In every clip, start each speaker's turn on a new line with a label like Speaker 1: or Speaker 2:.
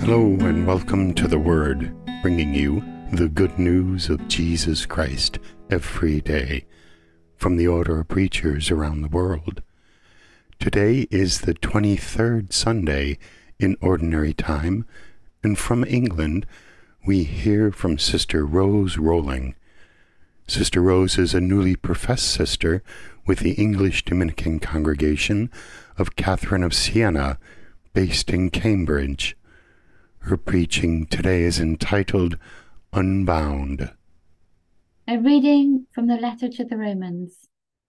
Speaker 1: Hello and welcome to The Word, bringing you the good news of Jesus Christ every day from the Order of Preachers around the world. Today is the 23rd Sunday in Ordinary Time, and from England we hear from Sister Rose Rowling. Sister Rose is a newly professed sister with the English Dominican Congregation of Catherine of Siena, based in Cambridge. Her preaching today is entitled Unbound.
Speaker 2: A reading from the letter to the Romans.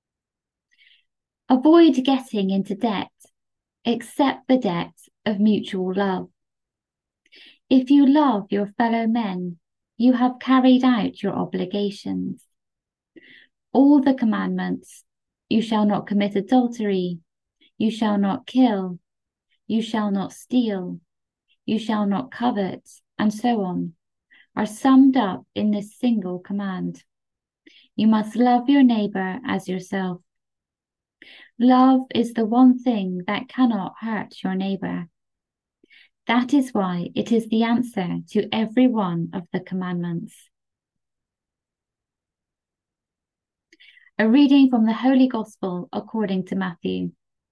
Speaker 2: Avoid getting into debt, except the debt of mutual love. If you love your fellow men, you have carried out your obligations. All the commandments, you shall not commit adultery, you shall not kill, you shall not steal, you shall not covet, and so on, are summed up in this single command. You must love your neighbor as yourself. Love is the one thing that cannot hurt your neighbor. That is why it is the answer to every one of the commandments. A reading from the Holy Gospel according to Matthew.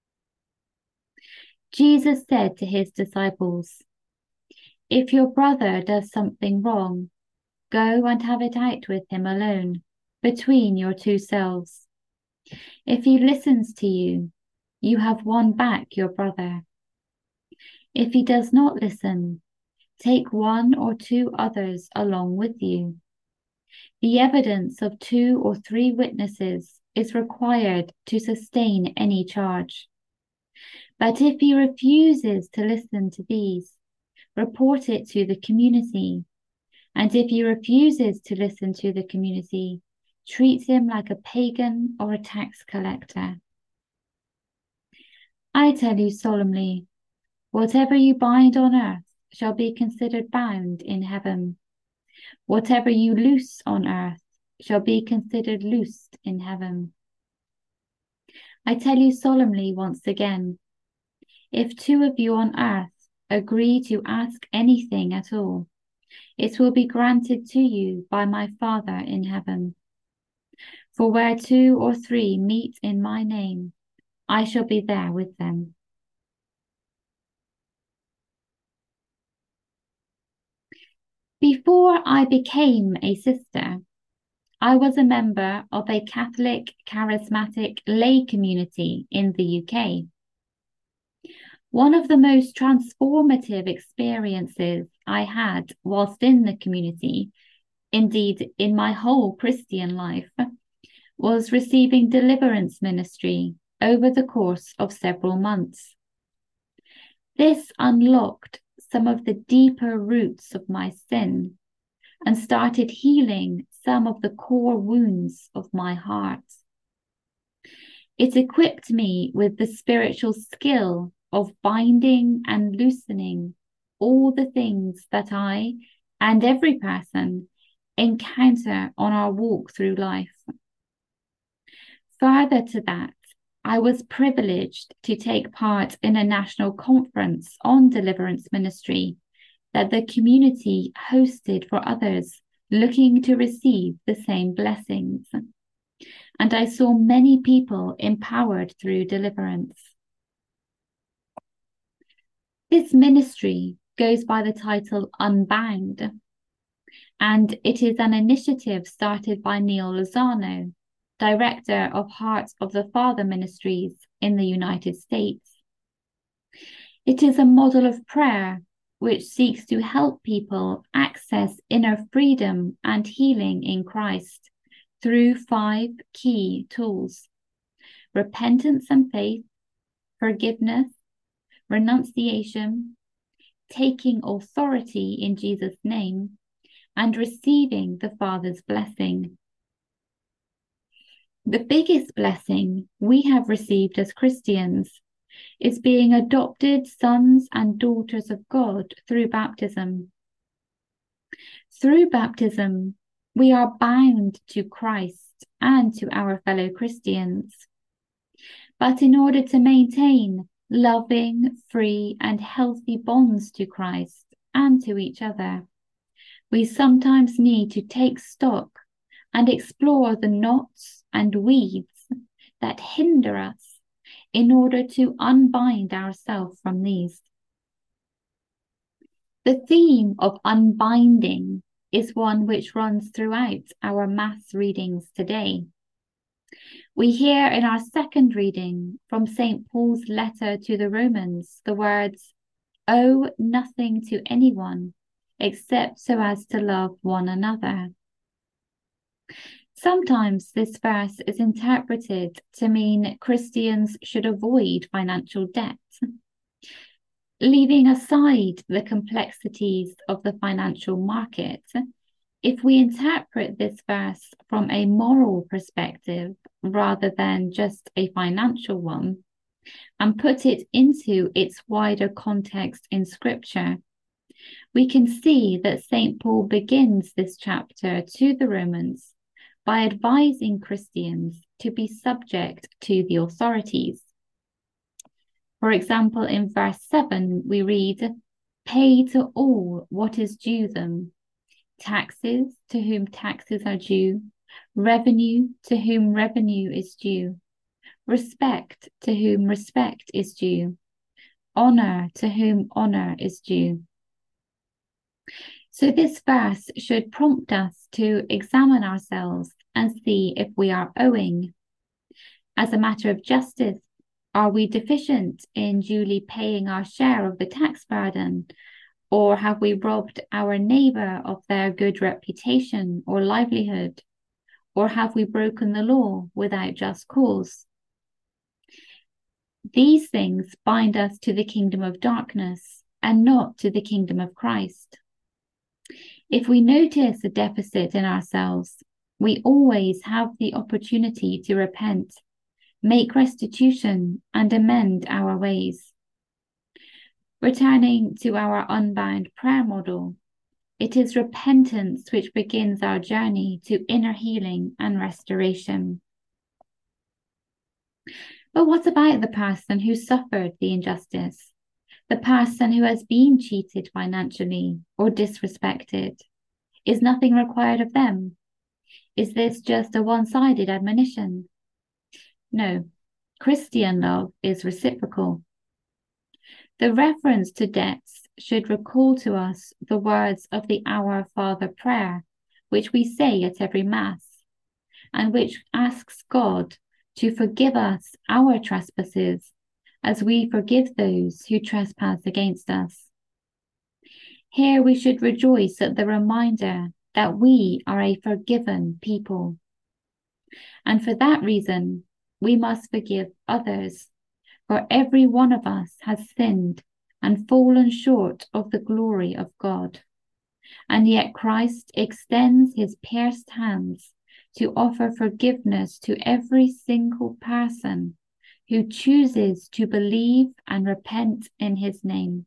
Speaker 2: Jesus said to his disciples, "If your brother does something wrong, go and have it out with him alone, between your two selves. If he listens to you, you have won back your brother. If he does not listen, take one or two others along with you. The evidence of 2 or 3 witnesses is required to sustain any charge. But if he refuses to listen to these, report it to the community. And if he refuses to listen to the community, treat him like a pagan or a tax collector. I tell you solemnly, whatever you bind on earth shall be considered bound in heaven. Whatever you loose on earth shall be considered loosed in heaven. I tell you solemnly once again, if 2 of you on earth agree to ask anything at all, it will be granted to you by my Father in heaven. For where 2 or 3 meet in my name, I shall be there with them." Before I became a sister, I was a member of a Catholic charismatic lay community in the UK. One of the most transformative experiences I had whilst in the community, indeed in my whole Christian life, was receiving deliverance ministry over the course of several months. This unlocked some of the deeper roots of my sin and started healing some of the core wounds of my heart. It equipped me with the spiritual skill of binding and loosening all the things that I and every person encounter on our walk through life. Further to that, I was privileged to take part in a national conference on deliverance ministry that the community hosted for others looking to receive the same blessings. And I saw many people empowered through deliverance. This ministry goes by the title Unbound, and it is an initiative started by Neil Lozano, Director of Hearts of the Father Ministries in the United States. It is a model of prayer which seeks to help people access inner freedom and healing in Christ through 5 key tools: repentance and faith, forgiveness, renunciation, taking authority in Jesus' name, and receiving the Father's blessing. The biggest blessing we have received as Christians is being adopted sons and daughters of God through baptism. Through baptism, we are bound to Christ and to our fellow Christians. But in order to maintain loving, free, and healthy bonds to Christ, and to each other. We sometimes need to take stock and explore the knots and weeds that hinder us in order to unbind ourselves from these. The theme of unbinding is one which runs throughout our Mass readings today. We hear in our second reading from St. Paul's letter to the Romans the words, "Owe nothing to anyone except so as to love one another." Sometimes this verse is interpreted to mean Christians should avoid financial debt. Leaving aside the complexities of the financial market, if we interpret this verse from a moral perspective rather than just a financial one, and put it into its wider context in Scripture, we can see that St. Paul begins this chapter to the Romans by advising Christians to be subject to the authorities. For example, in verse 7, we read, "Pay to all what is due them, taxes to whom taxes are due, revenue to whom revenue is due, respect to whom respect is due, honor to whom honor is due." So this verse should prompt us to examine ourselves and see if we are owing. As a matter of justice, are we deficient in duly paying our share of the tax burden? Or have we robbed our neighbour of their good reputation or livelihood? Or have we broken the law without just cause? These things bind us to the kingdom of darkness and not to the kingdom of Christ. If we notice a deficit in ourselves, we always have the opportunity to repent, make restitution, and amend our ways. Returning to our unbound prayer model, it is repentance which begins our journey to inner healing and restoration. But what about the person who suffered the injustice? The person who has been cheated financially or disrespected? Is nothing required of them? Is this just a one-sided admonition? No, Christian love is reciprocal. The reference to debts should recall to us the words of the Our Father prayer, which we say at every Mass, and which asks God to forgive us our trespasses as we forgive those who trespass against us. Here we should rejoice at the reminder that we are a forgiven people. And for that reason, we must forgive others, for every one of us has sinned and fallen short of the glory of God. And yet Christ extends his pierced hands to offer forgiveness to every single person who chooses to believe and repent in his name.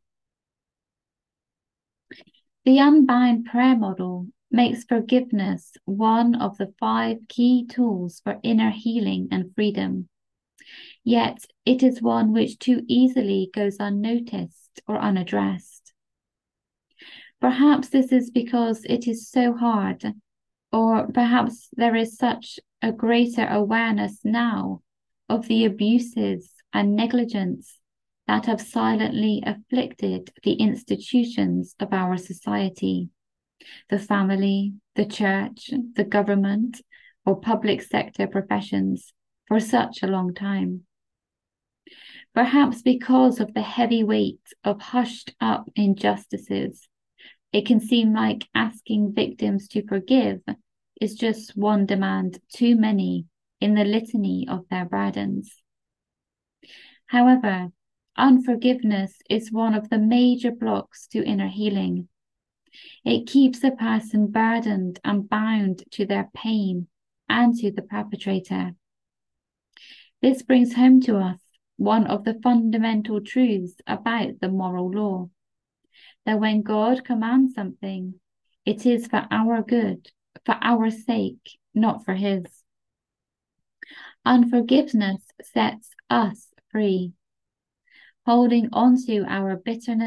Speaker 2: The Unbound Prayer Model makes forgiveness one of the 5 key tools for inner healing and freedom. Yet it is one which too easily goes unnoticed or unaddressed. Perhaps this is because it is so hard, or perhaps there is such a greater awareness now of the abuses and negligence that have silently afflicted the institutions of our society, the family, the church, the government, or public sector professions for such a long time. Perhaps because of the heavy weight of hushed up injustices, it can seem like asking victims to forgive is just one demand too many in the litany of their burdens. However, unforgiveness is one of the major blocks to inner healing. It keeps a person burdened and bound to their pain and to the perpetrator. This brings home to us one of the fundamental truths about the moral law, that when God commands something, it is for our good, for our sake, not for his. Unforgiveness sets us free. Holding on to our bitterness,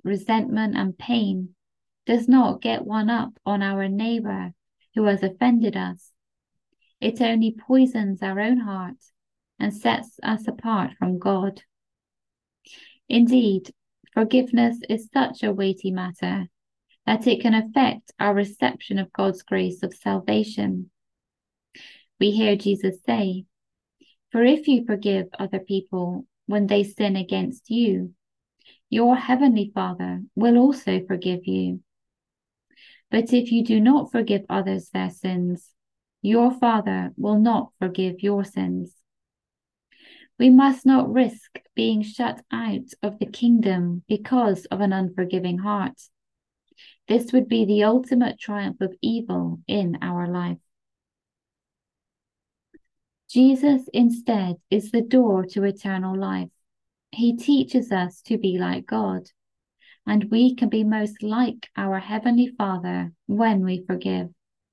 Speaker 2: resentment, and pain does not get one up on our neighbor who has offended us. It only poisons our own heart and sets us apart from God. Indeed, forgiveness is such a weighty matter that it can affect our reception of God's grace of salvation. We hear Jesus say, "For if you forgive other people when they sin against you, your heavenly Father will also forgive you. But if you do not forgive others their sins, your Father will not forgive your sins." We must not risk being shut out of the kingdom because of an unforgiving heart. This would be the ultimate triumph of evil in our life. Jesus instead is the door to eternal life. He teaches us to be like God, and we can be most like our Heavenly Father when we forgive.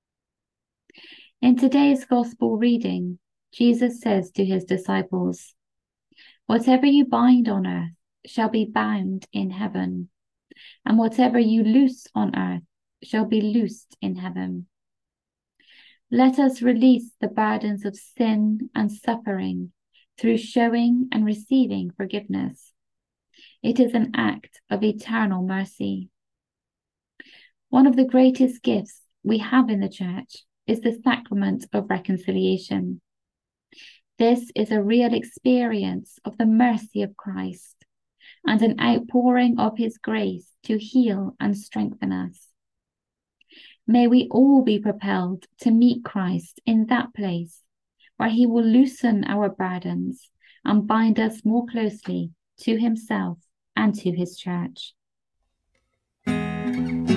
Speaker 2: In today's Gospel reading, Jesus says to his disciples, "Whatever you bind on earth shall be bound in heaven, and whatever you loose on earth shall be loosed in heaven." Let us release the burdens of sin and suffering through showing and receiving forgiveness. It is an act of eternal mercy. One of the greatest gifts we have in the Church is the sacrament of reconciliation. This is a real experience of the mercy of Christ and an outpouring of his grace to heal and strengthen us. May we all be propelled to meet Christ in that place where he will loosen our burdens and bind us more closely to himself and to his Church.